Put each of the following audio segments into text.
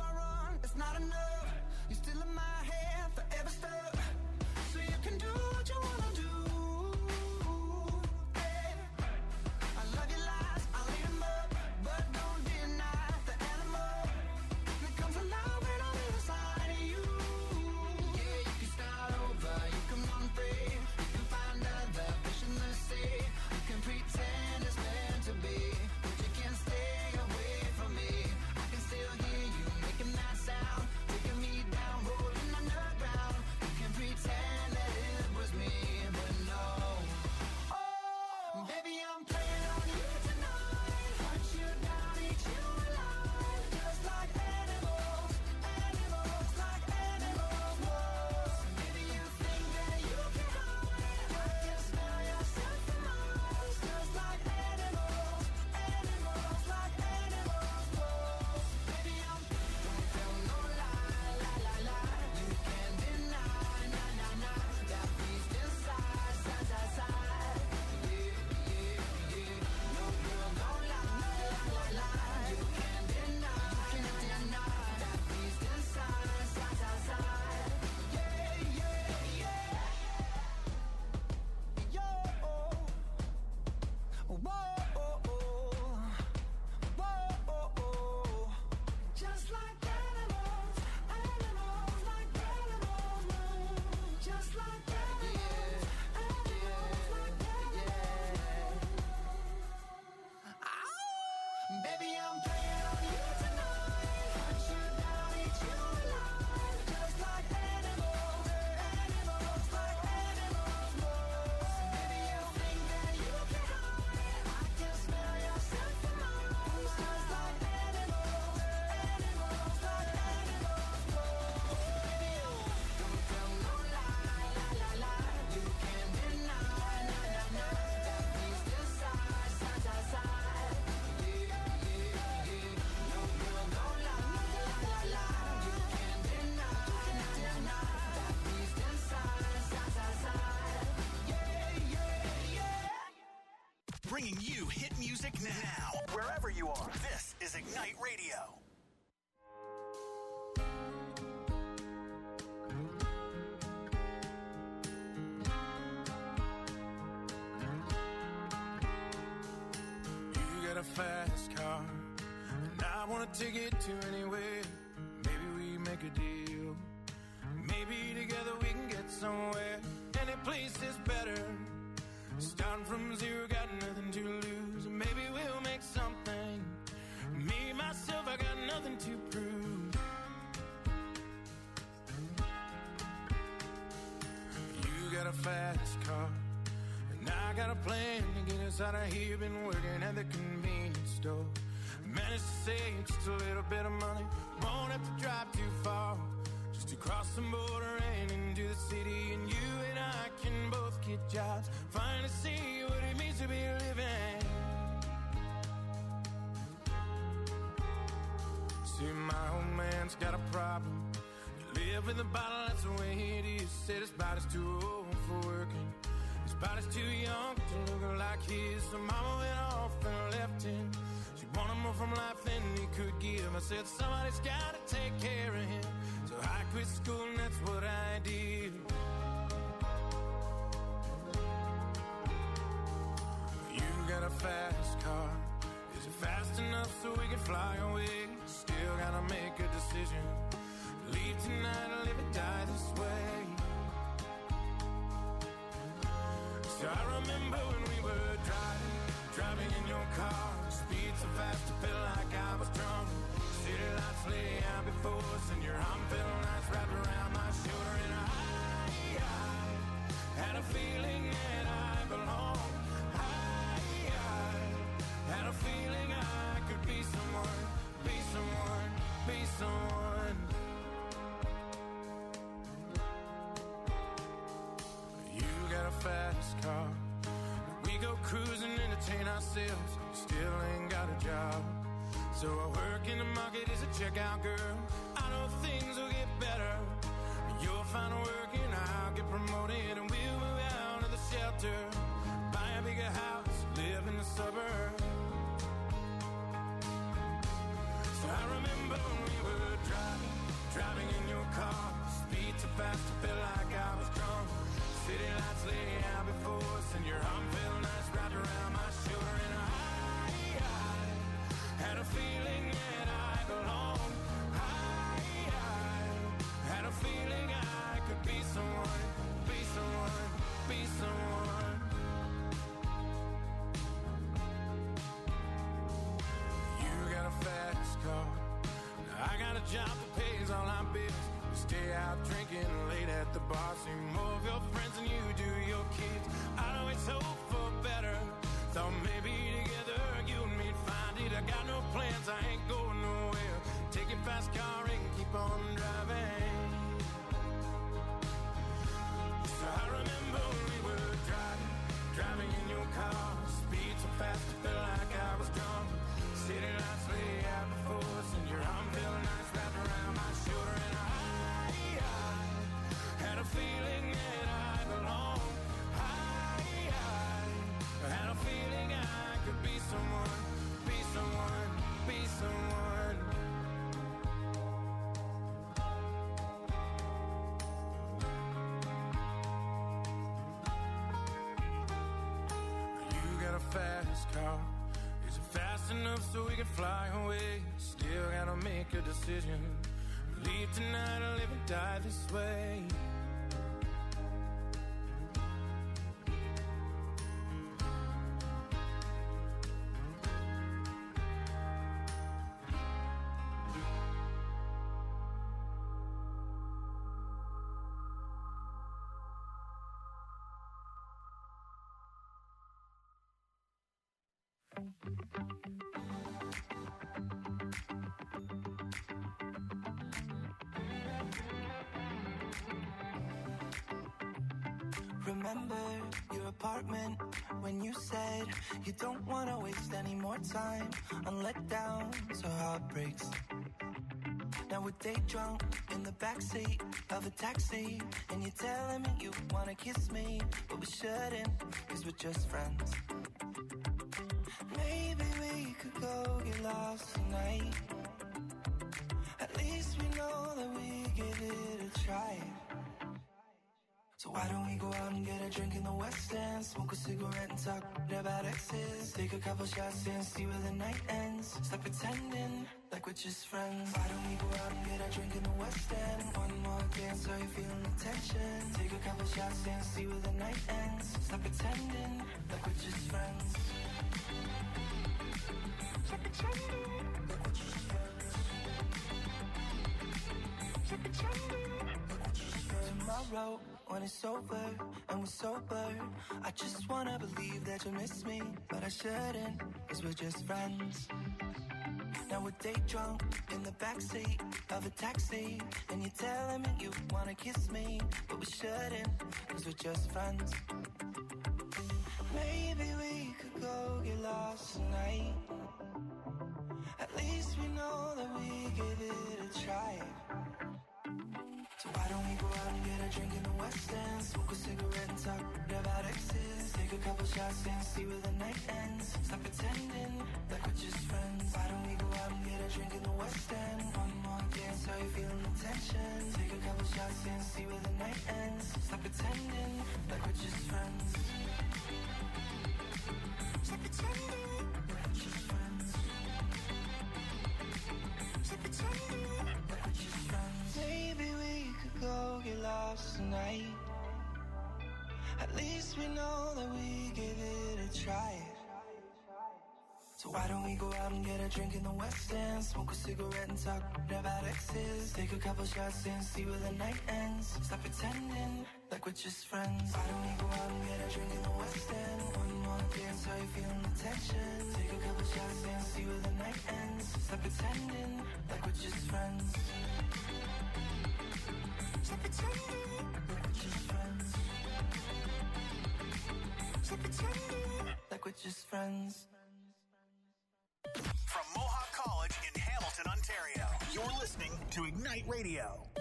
I run, it's not enough. You're still in my head, forever stuck. So you can do what you wanna do. Hey. I love your lies, I'll eat them up, but don't deny the animal that comes alive when I'm inside of you. Yeah, you can start over, you can run free, you can find other fish in the sea. You can pretend it's meant to be, but you can't stay away from me. I can still hear you making that sound, taking me down, rolling underground. You can pretend that it was me, but no. Oh, baby, I'm playing on you tonight. Hunt you down, eat you alive. Just like animals, animals, like animals. Whoa. Maybe you think that you can hide. I can smell yourself from miles. Just like animals, animals, like animals. Whoa. Baby, I'm don't tell no lie, lie, lie, lie. You can't deny, nah, nah, nah. That beast inside, side, side, side. Yeah, yeah, yeah. No girl, no lie, lie, lie, lie. You can't deny, that beast inside, side, side, side. Yeah, yeah, yeah. Yo, whoa, whoa. Just like animals, animals, like animals. Just like animals, animals, like animals. Baby, I'm playing on you tonight. Hunt you down, eat you alive. Just like animals, animals, like animals. Baby, you think that you can hide. I can smell yourself from miles. Just like animals, animals, like animals. Baby, don't tell no lie, lie, lie, lie. You can't deny, nah, nah, nah. That beast inside, side, side, side. Yeah, yeah, yeah. No girl, no lie, lie, lie, lie. You can't deny, that beast inside, side, side, side. Yeah, yeah, yeah. Bringing you hit music now, wherever you are. This is Ignite Radio. You got a fast car, and I wanna take it to anywhere. Maybe we make a deal. Maybe together we can get somewhere. Any place is better. Starting from zero, got nothing to lose. Maybe we'll make something. Me, myself, I got nothing to prove. You got a fast car, and I got a plan to get us out of here. Been working at the convenience store. Managed to save just a little bit of money. Won't have to drive too far, just to cross the border and into the city. And you and I can both get jobs, finally see what it means to be living. See, my old man's got a problem. You live with a bottle, that's the way it is. Said his body's too old for working, his body's too young to look like his. So mama went off and left him. She wanted more from life than he could give. I said somebody's gotta take care of him. So I quit school and that's what I did. You got a fast car, is it fast enough so we can fly away? Still gotta make a decision, leave tonight or live or die this way. So I remember when we were driving in your car. Speed so fast I felt like I was drunk. City lights lay out before us, and your arm felt nice wrapped around my shoulder. And I had a feeling that I belonged. I had a feeling I could be someone, be someone, be someone. You got a fast car, we go cruising, entertain ourselves. Still ain't got a job, so I work in the market as a checkout girl. I know things will get better. You'll find work and I'll get promoted, and we'll move out of the shelter, buy a bigger house, live in the suburbs. So I remember when we were driving weekends all our biz. We stay out drinking late at the bar. See more of your friends than you do your kids. I'd always hope for better. Thought maybe together you and me'd find it. I got no plans, I ain't going nowhere. Take your fast car and keep on driving. So I remember when we were driving in your car. Speed so fast, I felt like I was drunk. City lights lay out before us, and your arm felt nice wrapped around my shoulder. And I had a feeling that I belonged. I had a feeling I could be someone, be someone, be someone. You got a fast car. Is it fast enough so we can fly away? Still gotta make a decision. Leave tonight or live and die this way. Remember your apartment when you said you don't want to waste any more time on letdowns or heartbreaks. Now we're day drunk in the backseat of a taxi, and you're telling me you want to kiss me, but we shouldn't, cause we're just friends. Maybe we could go get lost tonight. At least we know that we give it a try. So why don't we go out and get a drink in the West End, smoke a cigarette and talk about exes, take a couple shots and see where the night ends. Stop pretending like we're just friends. Why don't we go out and get a drink in the West End, one more dance, are you feeling the tension? Take a couple shots and see where the night ends. Stop pretending like we're just friends. Stop pretending like we're just friends. Stop pretending like we're just friends. Tomorrow when it's over and we're sober, I just wanna believe that you miss me, but I shouldn't, cause we're just friends. Now we're day drunk in the backseat of a taxi, and you're telling me you wanna kiss me, but we shouldn't, cause we're just friends. Maybe we could go get lost tonight. At least we know that we give it a try. So why don't we go out and get a drink in the West End, smoke a cigarette and talk about exes, take a couple shots and see where the night ends. Stop pretending like we're just friends. Why don't we go out and get a drink in the West End, one more dance, are you feeling the tension? Take a couple shots and see where the night ends. Stop pretending like we're just friends. Stop pretending like we're just friends. Stop pretending like we're just friends. Maybe we could go get lost tonight. At least we know that we give it a try. So why don't we go out and get a drink in the West End, smoke a cigarette and talk about exes, take a couple shots and see where the night ends. Stop pretending like we're just friends. Why don't we go out and get a drink in the West End, one more dance, are you feeling the tension? Take a couple shots and see where the night ends. Stop pretending like we're just friends. Stop pretending like we're just friends. Stop pretending like we're just friends. From Mohawk College in Hamilton, Ontario, you're listening to Ignite Radio.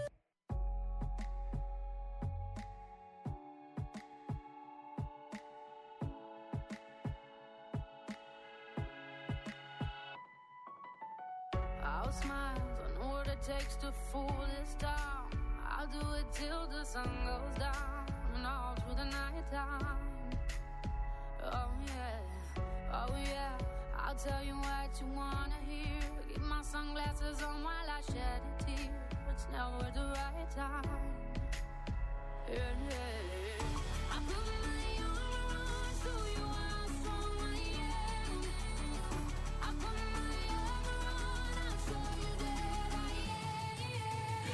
I'll smile, I know what it takes to fool this town. I'll do it till the sun goes down and all through the night time. Oh yeah, oh yeah, I'll tell you what you wanna hear. Keep my sunglasses on while I shed a tear. It's never the right time. Yeah, yeah. I put my armor on so you are strong, I am. I put my armor on, I show you that I am.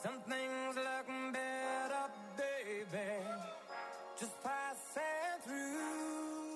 Some things look better, baby, just passing through.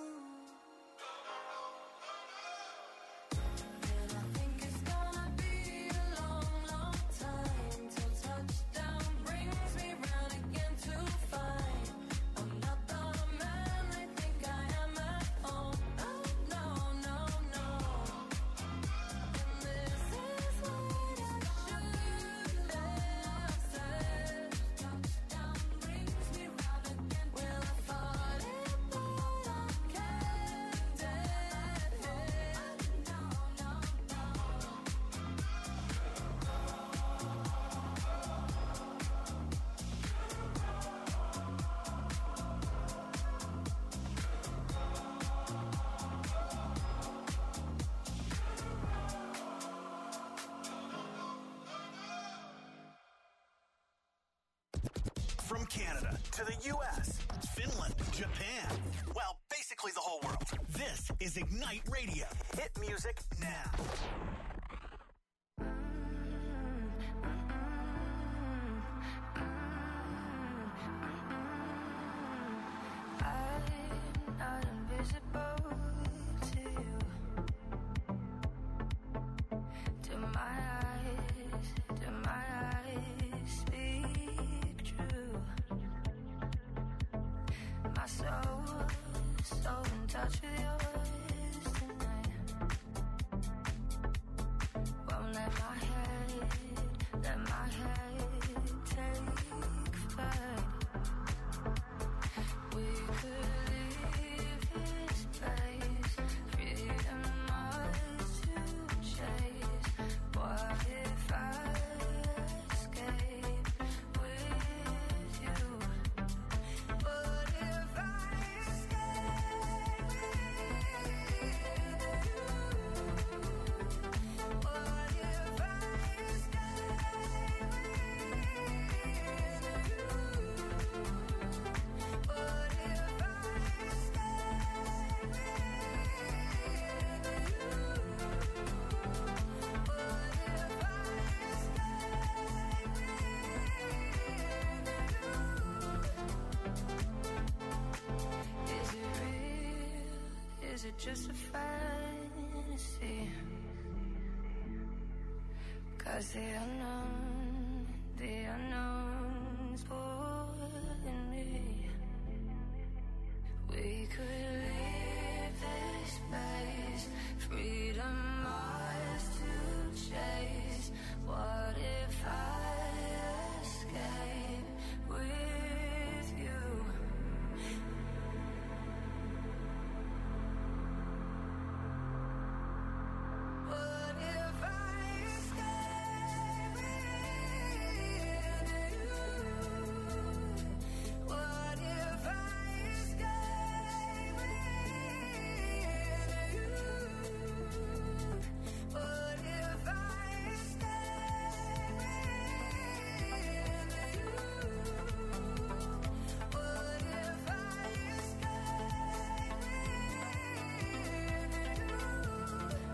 From Canada to the U.S., Finland, Japan, well, basically the whole world. This is Ignite Radio. Hit music now. I'm not invisible to you. Do my eyes speak true? My soul so in touch with yours tonight. Won't let my head take flight. We could leave this place, freedom ours to chase. What if I escape with you? What if I escape with you? What if I escape Is it just a fantasy? 'Cause the unknown's pulling me. We could leave this space, freedom ours to chase. What if I escape with you? What if I escape with you? What if I escape with you? What if I escape with you? What if I escape with you?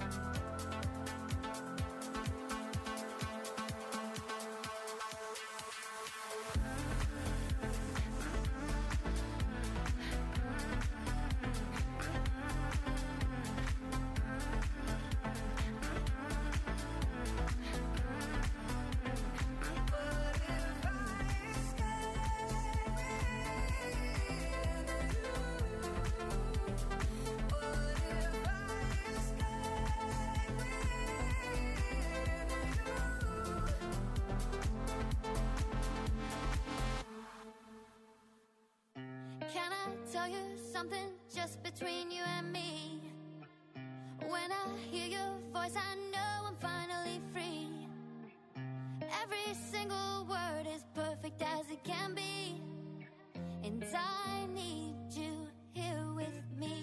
Can I tell you something just between you and me? When I hear your voice, I know I'm finally free. Every single word is perfect as it can be, and I need you here with me.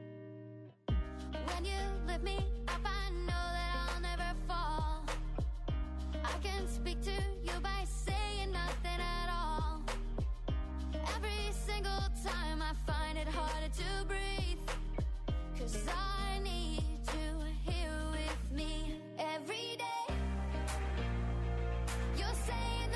When you lift me up, I know that I'll never fall. I can speak to you by saying nothing at all. Every single time I find it harder to breathe, 'cause I need you here with me every day. You're saying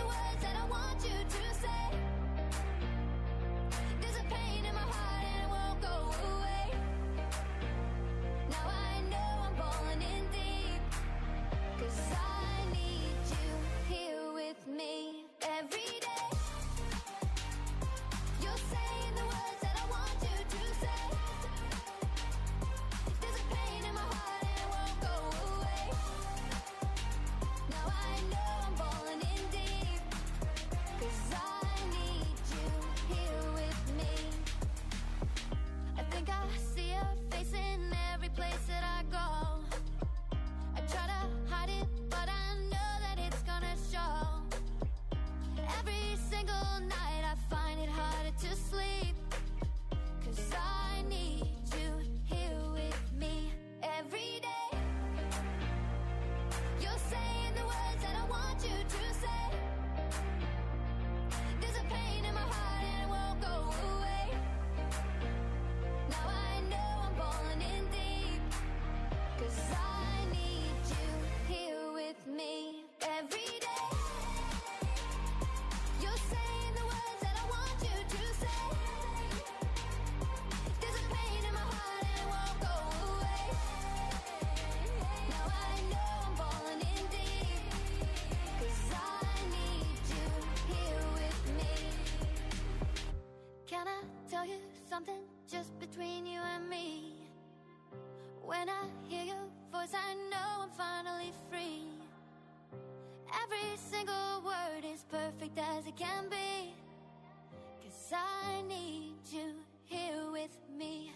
tell you something just between you and me. When I hear your voice, I know I'm finally free. Every single word is perfect as it can be. 'Cause I need you here with me.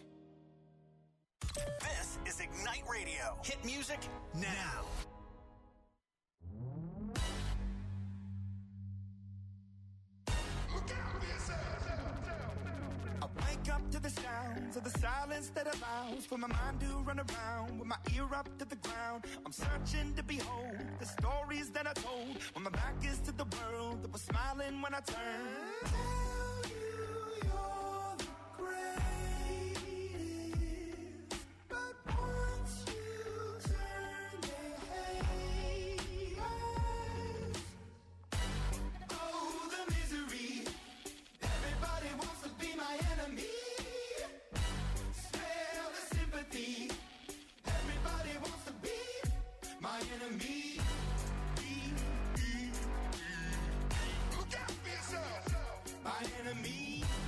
This is Ignite Radio. Hit music now. I wake up to the sounds of the silence that allows for my mind to run around with my ear up to the ground. I'm searching to behold the stories that I told when my back is to the world that was smiling when I turned. Tell you you're the greatest, but once you turn, they hate us. Oh, the misery. Everybody wants to be my enemy. Smell the sympathy. Everybody wants to be my enemy. Look out for yourself. My enemy.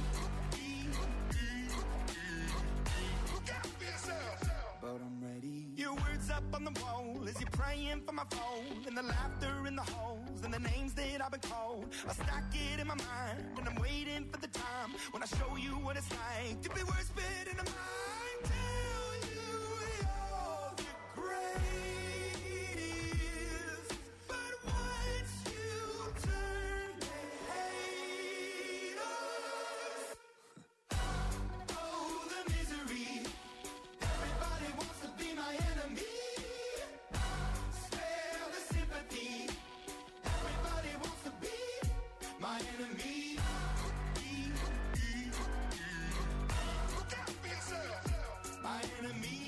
Look out for yourself. But I'm ready. Your words up on the wall as you're praying for my phone, and the laughter in the halls and the names that I've been called. I stack it in my mind and I'm waiting for the time when I show you what it's like to be worse fit in a mind. Tell you you're the greatest, but once you turn, they hate us. Oh, the misery. Everybody wants to be my enemy. Spare the sympathy. Everybody wants to be my enemy. Look out for yourself. My enemy.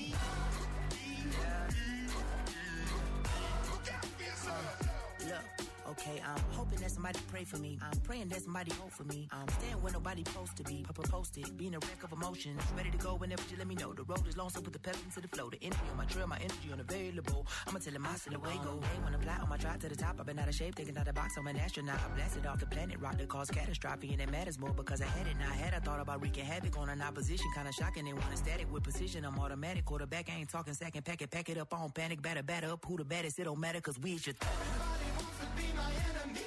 Look out for yourself. Look, okay, I'm hoping that somebody pray for me. I'm praying that somebody hope for me. I'm staying where nobody supposed to be. Papa posted, being a wreck of emotions. Ready to go whenever you let me know. The road is long, so put the pep into the flow. The energy on my trail, my energy unavailable. I'ma tell him I still away go. Hey, when I'm fly on my drive to the top, I've been out of shape, thinking out the box. I'm an astronaut. I blasted off the planet, rock that caused catastrophe, and it matters more because I had it. Now I had, I thought about wreaking havoc on an opposition. Kinda shocking, they want a static with precision. I'm automatic, quarterback, I ain't talking second, pack it up on panic, batter up. Who the baddest, it don't matter, cause we is your Everybody wants to be my enemy.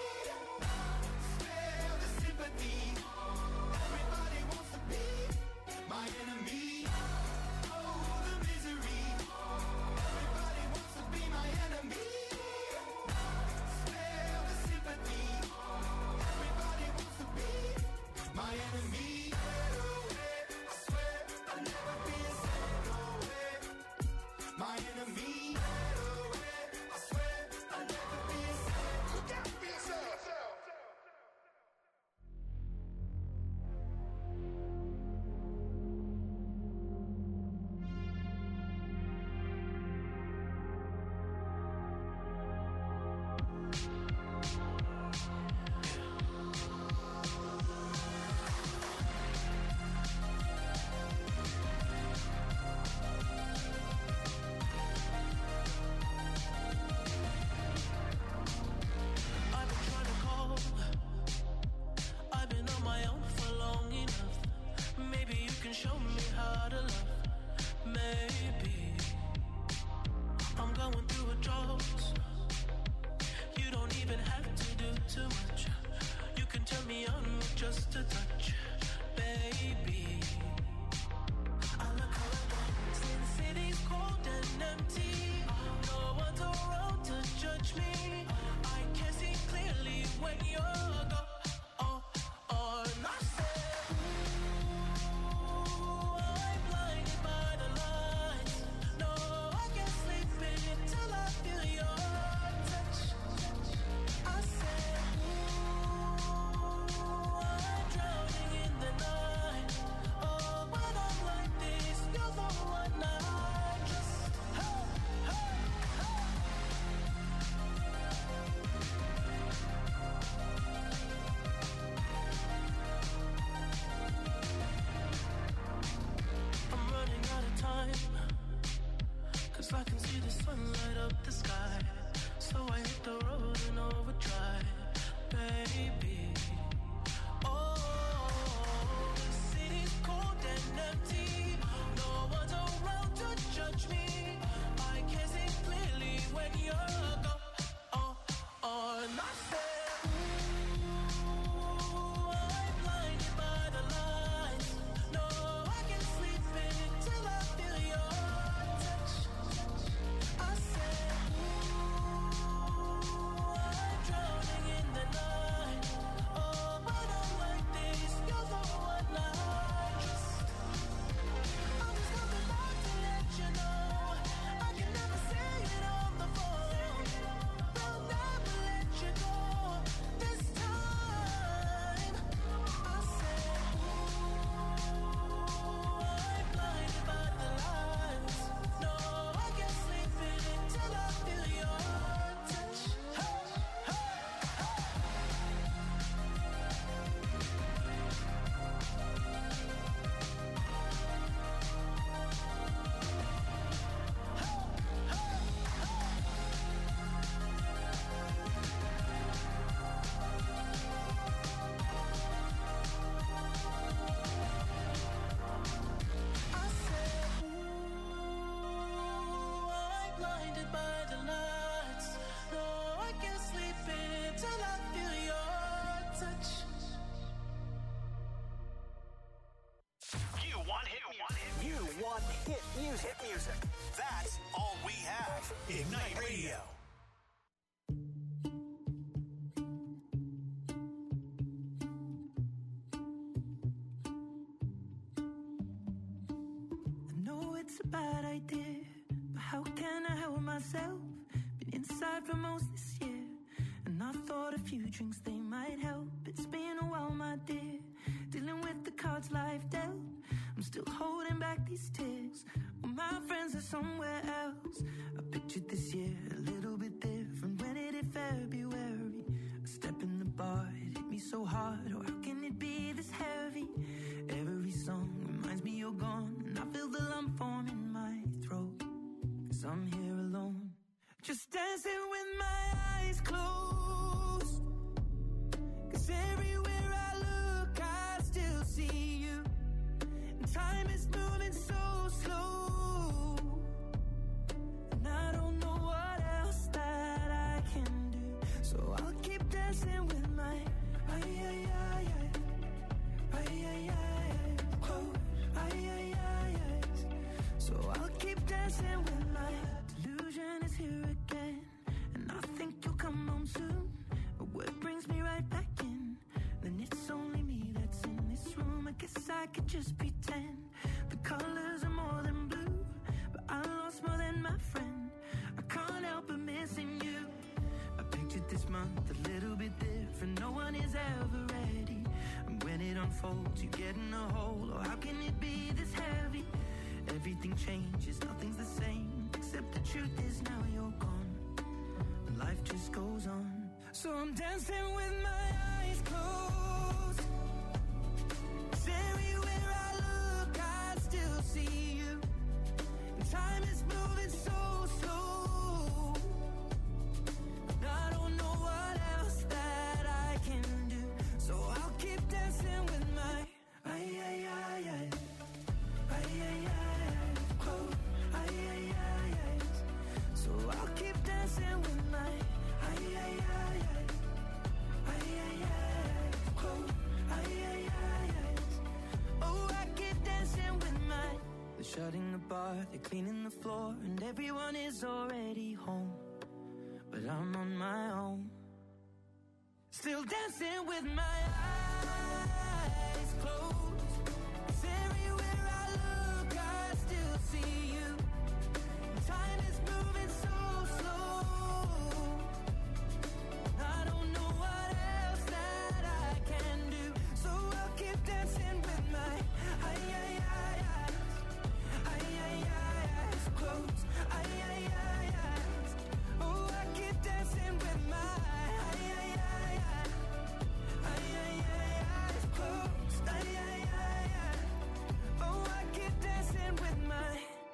Spare the sympathy. Everybody wants to be my enemy. Oh, the misery. Everybody wants to be my enemy. Spare the sympathy. Everybody wants to be my enemy. I swear I'll never be a my enemy. I swear I'll never be a look out for yourself. want hit music. You want hit music. Hit music. That's all we have. Ignite Radio. I know it's a bad idea, but how can I help myself? Been inside for most this year, and I thought a few drinks they might help. It's been a while, my dear, dealing with the cards life dealt. I'm still holding back these tears. Well, my friends are somewhere else. I pictured this year a little bit different. When it hit February, a step in the bar, it hit me so hard. Oh, how can it be this heavy? Every song reminds me you're gone, and I feel the lump form in my throat. 'Cause I'm here alone, just dancing with my eyes closed. 'Cause everywhere I look, I still see you. And time is moving so slow, and I don't know what else that I can do. So I'll keep dancing with my close. So I'll keep dancing with my delusion is here again, and I think you'll come home soon. But what brings me right back in? Then it's only me that's in this room. I guess I could just pretend the colors are more than blue, but I lost more than my friend. I can't help but missing you. I pictured this month a little bit different. No one is ever ready, and when it unfolds, you get in a hole. Or how can it be this heavy? Everything changes, nothing's the same, except the truth is now you're gone, and life just goes on. So I'm dancing with my eyes closed. 'Cause everywhere I look, I still see you. And time is moving so slow, and I don't know what else that I can do. So I'll keep dancing with my close. So I'll keep dancing with my close. Oh, I keep dancing with my. They're shutting the bar, they're cleaning the floor, and everyone is already home, but I'm on my own, still dancing with my eyes closed. 'Cause everywhere I look, I still see you. Time is moving so slow, I don't know what else that I can do. So I'll keep dancing with my eyes closed. Oh, I keep dancing with my eyes closed. Oh, I keep dancing with my.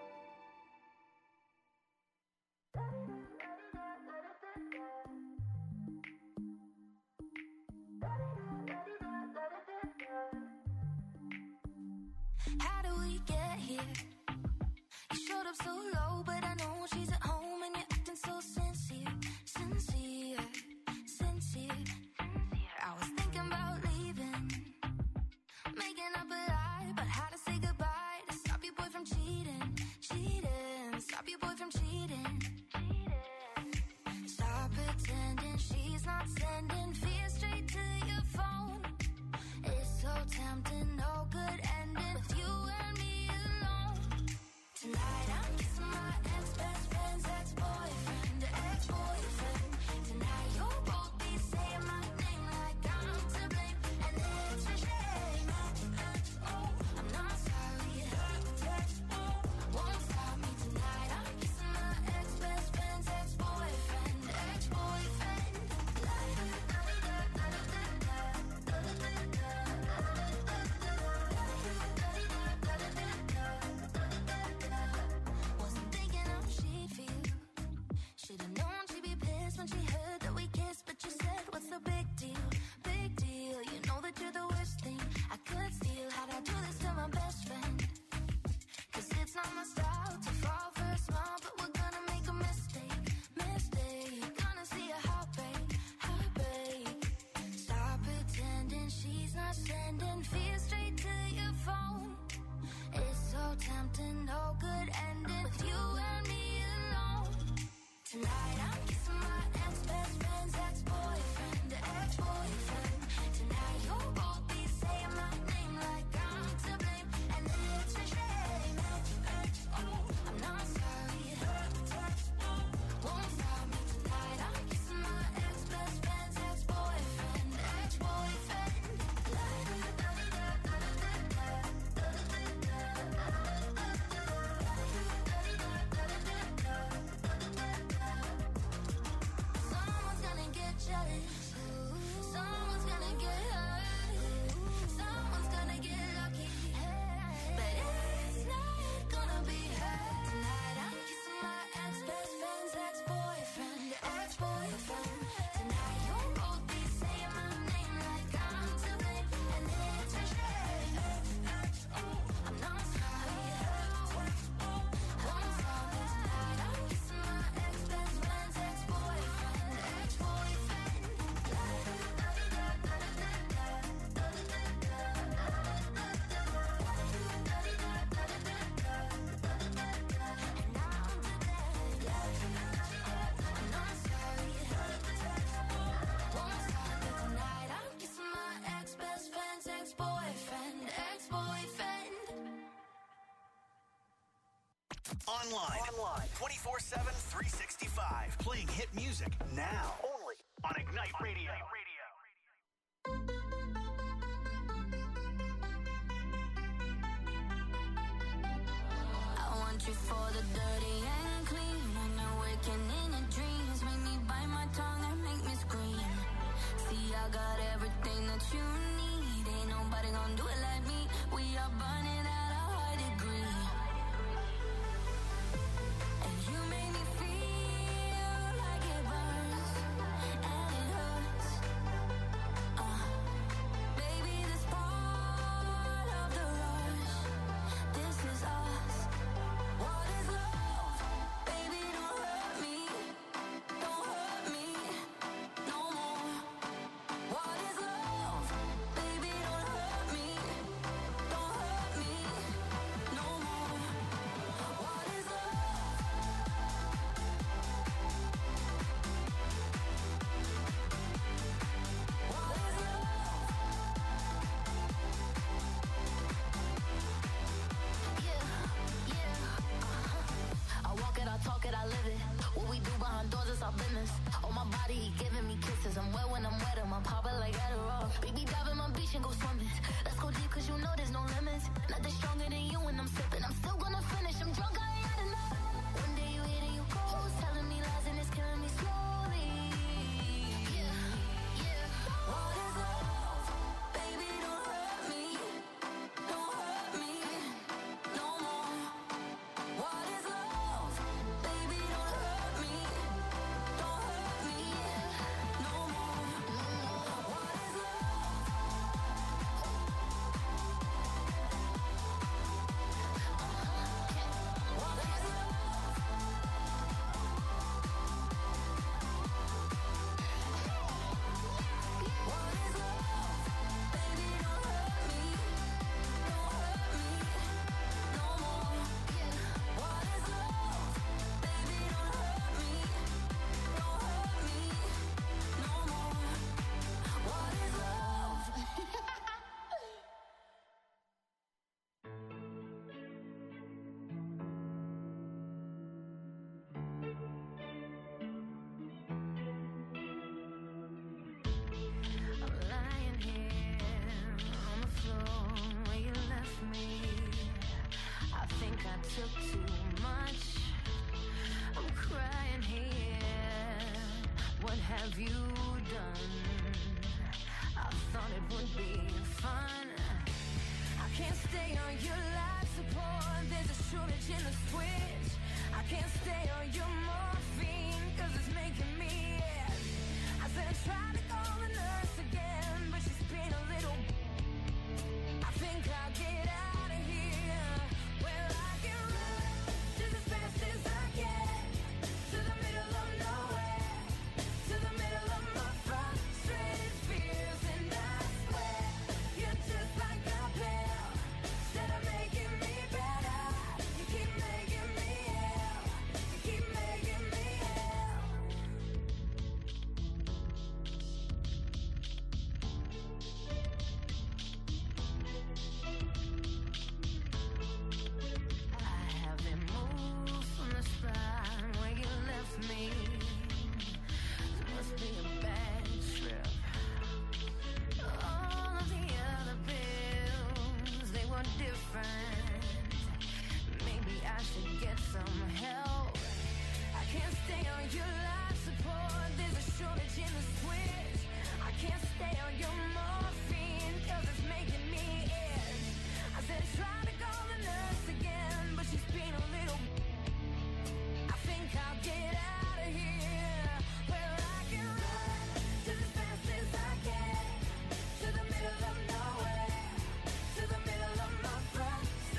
How do we get here? You showed up so low, but I know she's at home, and you're acting so sincere. I was thinking about leaving, making up a lie about how to say goodbye, to stop your boy from cheating. Stop your boy from cheating. Stop pretending she's not sending fear straight to your phone. It's so tempting, no good ending with you and me alone. Tonight I'm kissing my ex-best friend's ex-boyfriend, ex-boyfriend. Tonight you'll both be saying my name like I'm to blame, and it's a shame. Oh, I'm not sorry. Won't stop me tonight. I'm kissing my ex-best friend's ex-boyfriend, ex-boyfriend. La-da-da-da-da. Online. 24/7, 365. Playing hit music now. Only on Ignite Radio. I want you for the dirty and clean. When you're waking in your dreams, make me bite my tongue and make me scream. See, I got everything that you need. Ain't nobody gonna do it like me. We are burning at a high degree. And you make me feel like it burns and it hurts. Baby, this part of the rush. This is us. What is love? Baby, don't hurt me. Don't hurt me no more. What is love? Baby, don't hurt me. Don't hurt me no more. What is love? What is love? I walk it, I talk it, I live it. What we do behind doors is our business. On my body, he giving me kisses. I'm wet when I'm wet, I'm popping like Adderall. Baby, dive in my beach and go swimming. Let's go deep, cause you know there's no limits. Nothing stronger than you when I'm sipping. I'm still gonna finish, I'm drunk, I ain't had enough. One day you hit and you go, telling me lies and it's killing me slowly. What is love? Baby, don't hurt me. Don't hurt me no more. What is love? Baby, don't hurt me. Don't hurt me no more. What is love? What is What is love? Baby, don't hurt me. Don't hurt me no more. What is love? Baby, don't hurt me. Don't hurt me no more. What is love? I'm lying here on the floor where you left me. I think I took too much. I'm crying here. What have you done? I thought it would be fun. I can't stay on your life support. There's a shortage in the switch. I can't stay on your morphine, cause it's making me ill. I said try to call the nurse again, but she's been a little. I think I'll get out of here. Well, I can run just as fast as I can to the middle of nowhere, to the middle of my frustrated fears, and I swear you're just like a pill. Instead of making me better, you keep making me ill. You keep making me ill. I haven't moved from the spot where you left me. It must be a bad trip. All of the other pills, they were different. Maybe I should get some help. I can't stay on your life support. There's a shortage in the switch. I can't stay on your morphine, cause it's making me itch. I said try to call the nurse again, but she's been a little. I think I'll get out of here. Well, I can run just as fast as I can to the middle of nowhere, to the middle of my frustrated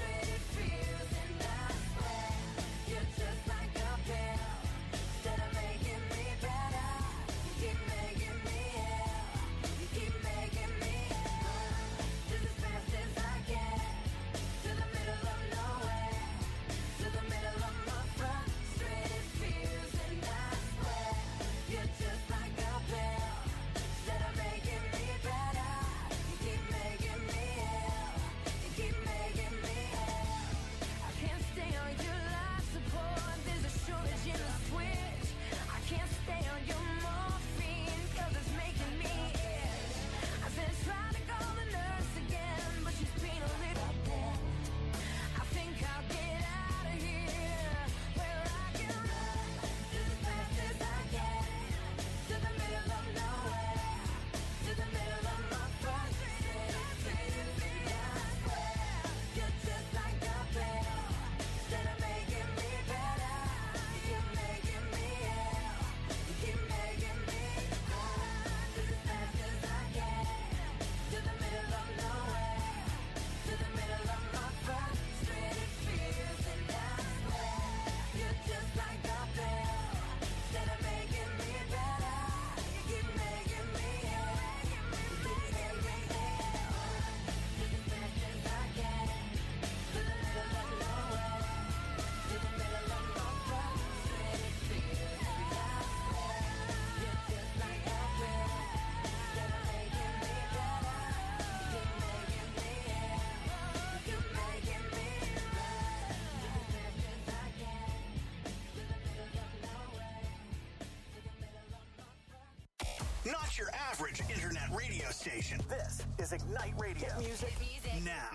radio station. This is Ignite Radio. Hit music now.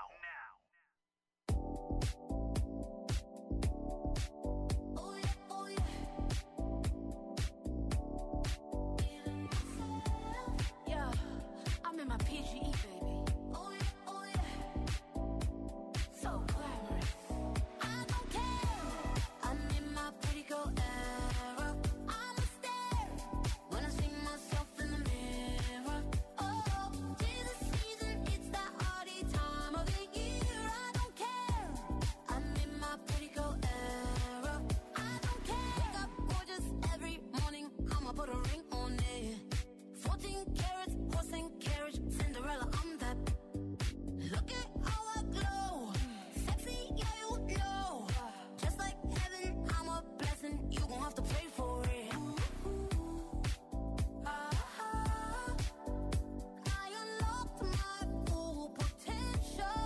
Yeah, I'm in my PGE, baby. So glamorous. I don't care. I'm in my pretty girl era. I'm a stare when I see myself in the mirror. Oh, 'tis the season, it's that hardy time of the year. I don't care. I'm in my pretty girl era. I don't care. Wake up gorgeous every morning. I'ma put a ring on it. 14 carats, horse and carriage, Cinderella. I'm that. Look at how I glow. Sexy, yeah, you know. Just like heaven, I'm a blessing. You gon' have to pay for it. I unlocked my full potential.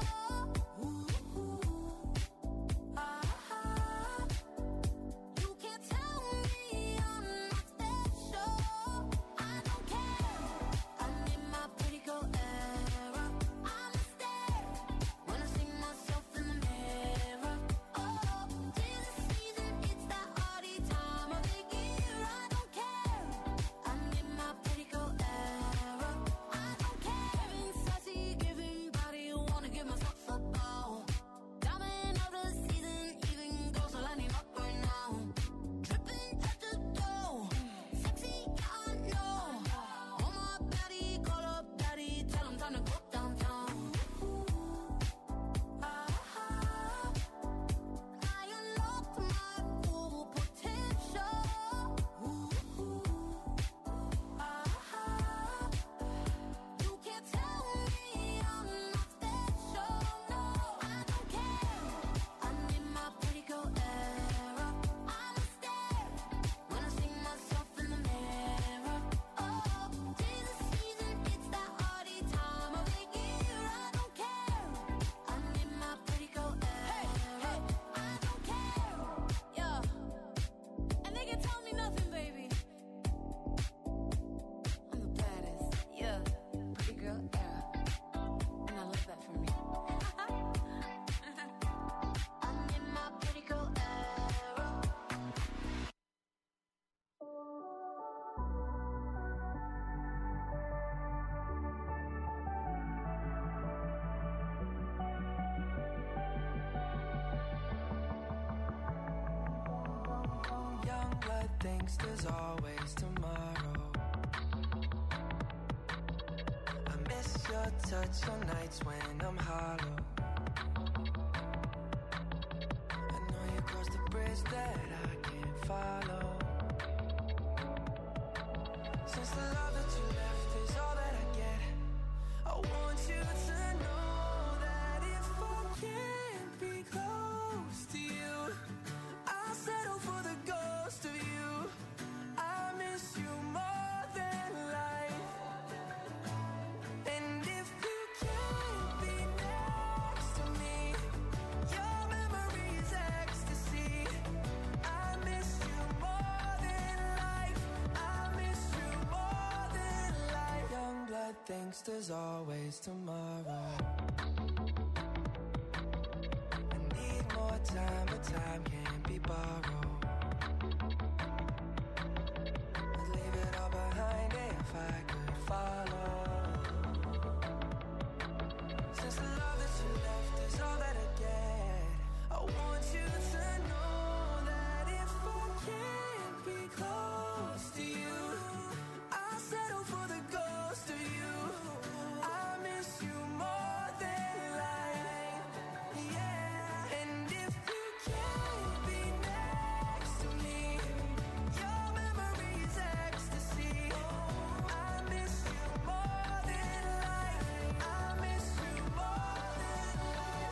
You can't tell me I'm not special. I don't care. I'm in my pretty girl era. I'm a stare when I see myself in the mirror. Oh, 'tis the season, it's that hardy time of the year. I don't care. I'm in my pretty girl era. I don't care. Giving sassy, giving body, wanna give myself a bow. Diamond of the season, even girls are lining up right now. Dripping at the door, sexy, I know. On my body, call up daddy, tell him time to go downtown. I unlocked my full potential. You can't tell me I'm not special. No, I don't care. I'm in my pretty girl era. I'm a stare when I see myself in the mirror. Oh, 'tis the season, it's that hardy time of the year. I don't care. I'm in my pretty girl era. I don't care. Yeah, and they can tell me nothing, baby. I'm the baddest. Yeah, pretty girl era, and I love that for me. I'm in my pretty girl era. Young blood thinks there's always tomorrow. I miss your touch on nights when I'm hollow. I know you crossed the bridge that I can't follow. Since the love that you left is all that I get, I want you to know that if I can't be close to you, I'll settle for the ghost of you. I miss you more than life. And if you can't be next to me, your memory is ecstasy. I miss you more than life. I miss you more than life. Young blood thinks there's always tomorrow. I need more time, but time can't be borrowed. I'd leave it all behind if I could follow. Since the love that you left is all that I get, I want you to know that if I can't be close to you, I'll settle for the ghost of you. I miss you more than life. Yeah. And if you can't be next to me, your memory is ecstasy. I miss you more than life. I miss you more than life.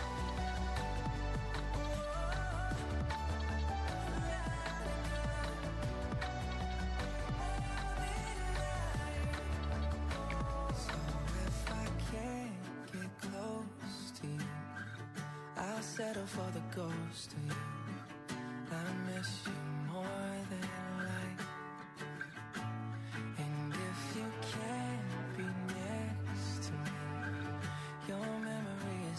So if I can't get close to you, I'll settle for the ghost of you. I miss you more than life. And if you can't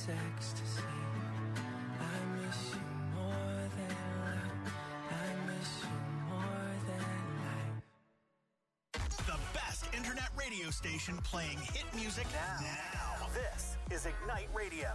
this ecstasy. I miss you more than life. I miss you more than life. The best internet radio station playing hit music now. This is Ignite Radio.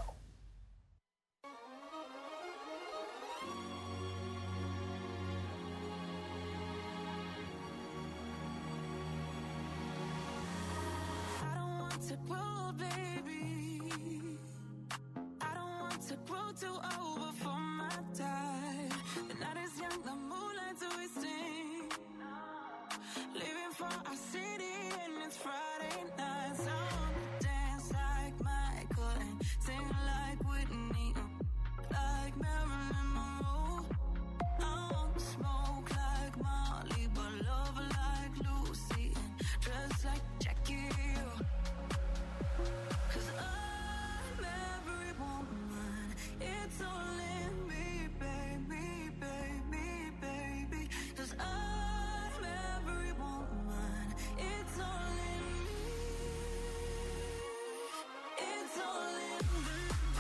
I don't want to grow, baby. I don't want to grow too old before my time. The night is young, the moonlight's wasting. Living for our city and it's Friday night. So I wanna dance like Michael and sing like Whitney, like Marilyn Monroe. I wanna smoke like Molly, but love like Lucy and dress like Jackie. 'Cause I'm every woman. It's all in me, baby, baby, baby. 'Cause I'm every woman. It's all in me. It's all in me.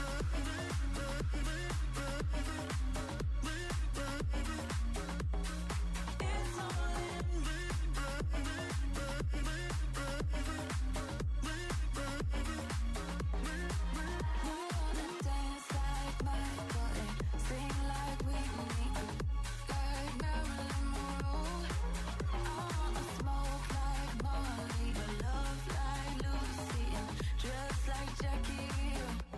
It's all in me. We wanna dance like Michael and sing like Whitney, like Marilyn Monroe. I wanna smoke like Molly, but love like Lucy and dress like Jackie.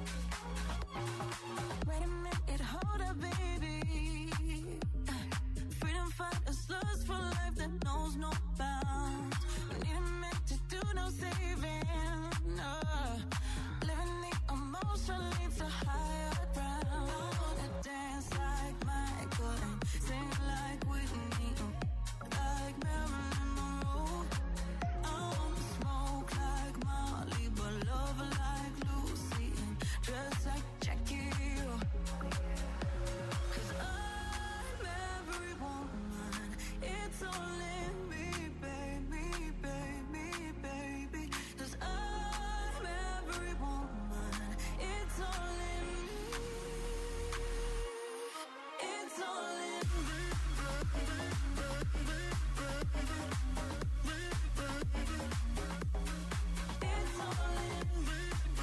Wait a minute, hold up, baby. Freedom fighters lust for life that knows no bounds. We need a man to do no saving. Living the emotion leads to higher ground. I wanna dance like Michael and sing like Whitney, like Marilyn Monroe. I wanna smoke like Molly, but love like Lucy and dress like Jackie. 'Cause I'm every woman. It's all in me, baby, baby, baby. 'Cause I'm every woman. It's all in me. It's all in me. It's all in me.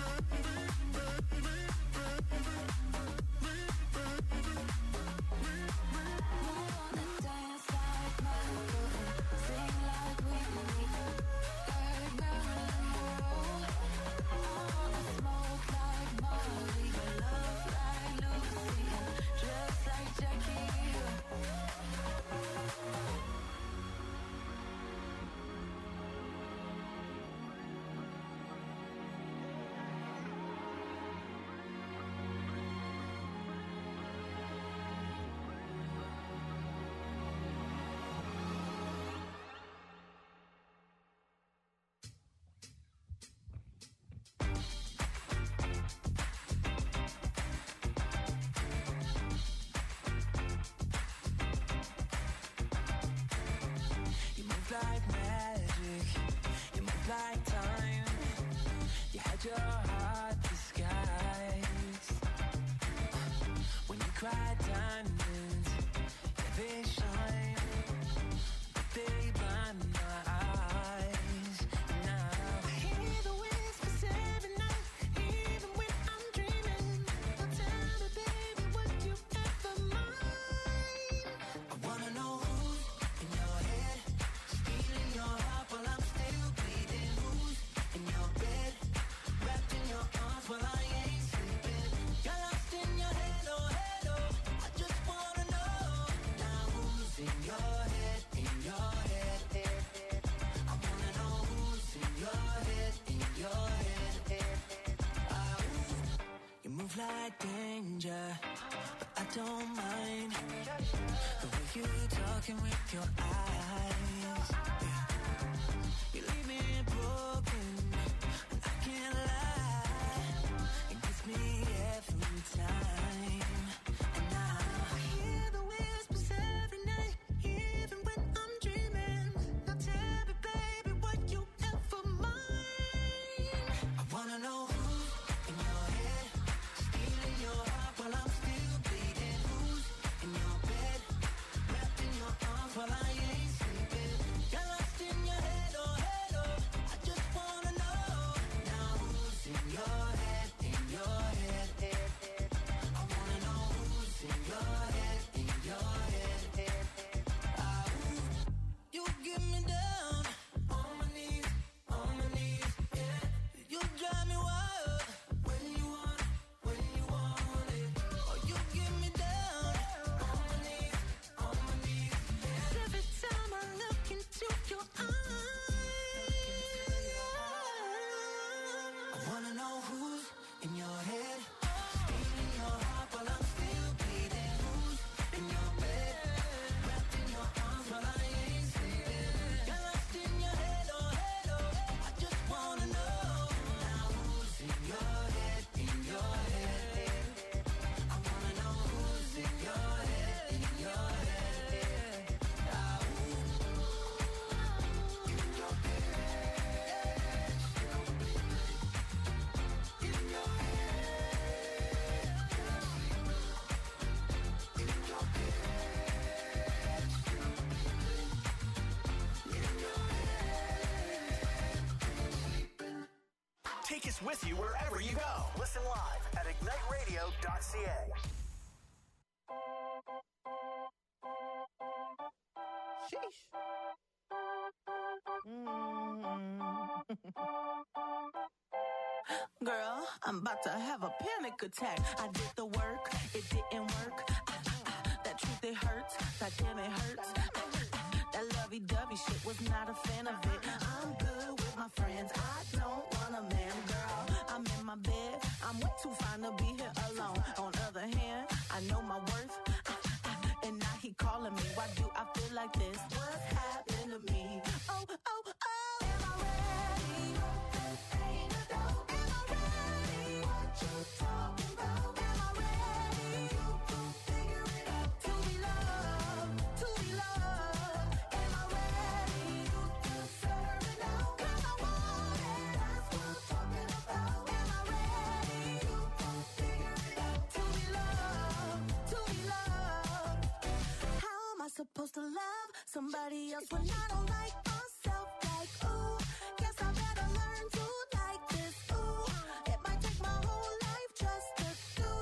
We wanna dance like Michael and sing like Whitney, like Marilyn Monroe. I wanna smoke like Molly, but love like Lucy and dress like Jackie. You move like magic, you move like time. You had your heart disguised. When you cry diamonds, yeah, they shine, but they blind my eyes. Now I hear the whispers every night, even when I'm dreaming. Now tell me, baby, would you ever mind? I wanna know who's in your head, stealing your heart while I'm still bleeding. Who's in your bed, wrapped in your arms while I ain't sleeping. You're lost in your head, oh, I just wanna know. Now who's in your head, in your head, I wanna know who's in your head, in your head. You move like danger, but I don't mind the way you talking with your eyes. Yeah. You leave me broken, and I can't lie. It gets me every time. And now I hear the whispers every night, even when I'm dreaming. Now tell me, baby, would you ever mind? I wanna know who's in your head, with you wherever you go. Listen live at igniteradio.ca. Sheesh. Girl, I'm about to have a panic attack. I did the work, it didn't work. That truth, it hurts. That damn, it hurts. That lovey-dovey shit, was not a fan of it. I'm good with my friends. I don't want a man, girl. I'm in my bed. I'm way too fine to be here alone. On the other hand, I know my worth. And now he calling me. Why do I feel like this? What's happening to me? Oh, oh, oh. Am I ready? Ain't a dope. Am I ready? What you talking about? Am I ready? You can figure it out. To be loved. To be loved. Am I ready? You deserve it now. 'Cause I want it. That's what I'm talking about. Am I ready? You can figure it out. To be loved. To be loved. How am I supposed to love somebody else when I don't like myself? Like, ooh, guess I better learn to like this. Ooh, it might take my whole life just to do.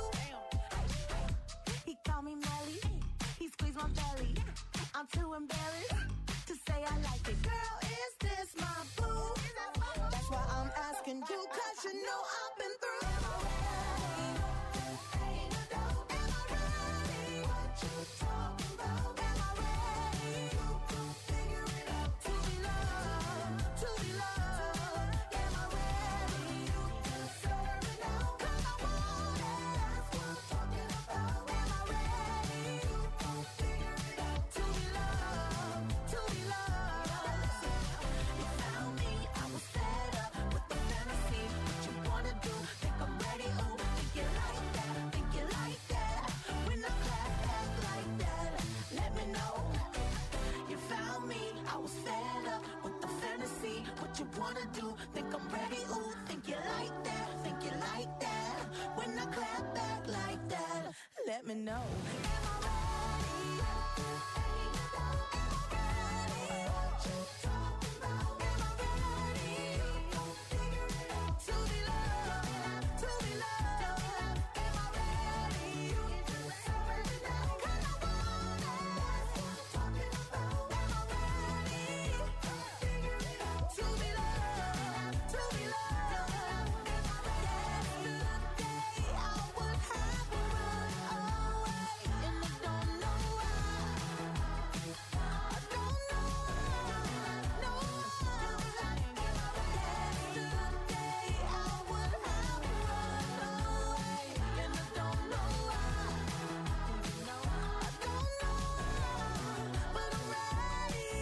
He called me Melly, he squeezed my belly. I'm too embarrassed to say I like it. Girl, is this my boo? That's why I'm asking you, 'cause you know I've been through. Am I ready? Ain't a dope. Am I ready? What you talking about? Am I ready? You can figure it out. To be loved. To be loved. Am I ready? You deserve it now. 'Cause I want it. That's what I'm talking about. Am I ready? You can figure it out. To be loved. To be loved. You found me. I was fed up with the fantasy. What you wanna do? Think I'm ready? Ooh, think you like that? Think you like that? When I clap back like that, let me know. You found me. I was fed up with the fantasy. What you wanna do? Think I'm ready? Ooh, think you like that? Think you like that? When I clap back like that, let me know. Am I ready? Ain't a doubt. Am I ready? What you talking about? Am I ready? You gon' figure it out. To be loved. To be loved. Am I ready? You deserve it now. 'Cause I want it. That's what I'm talking about. Am I ready? Figure it out. To be loved. To be loved. Am I ready? Yesterday I would have run away, and I don't know why. I don't know why. No. Yesterday I would have run away, and I don't know why. I don't know, but I'm ready.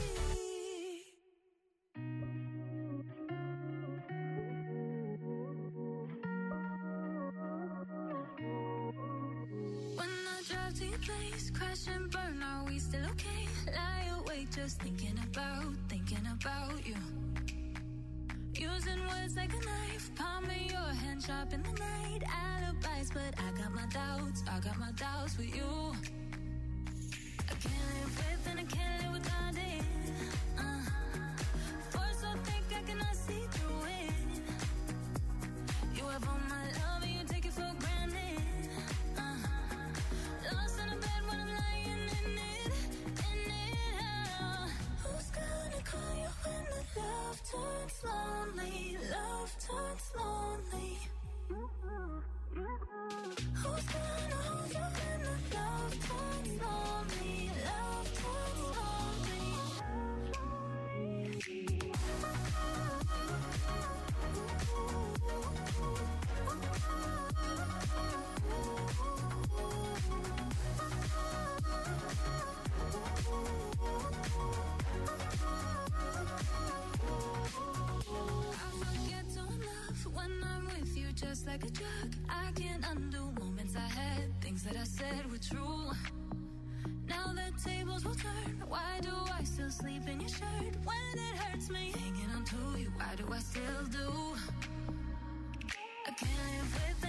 When I drive to your place, crash and burn, are we still okay? Lie awake just thinking about you. Using words like a knife, palming your hand sharp in the night. Alibis, but I got my doubts with you. I can't live with and I can't live without it. Force so thick I cannot see through it. You have all my love and you take it for granted. Lost in a bed when I'm lying in it. Who's gonna call you when the love turns lonely? Love turns lonely. Who's gonna hold you when the love turns lonely? Love turns lonely. I forget to love when I'm with you, just like a drug. I can't undo moments I had, things that I said were true. Now the tables will turn. Why do I still sleep in your shirt when it hurts me? Hanging on to you, why do I still do? I can't live with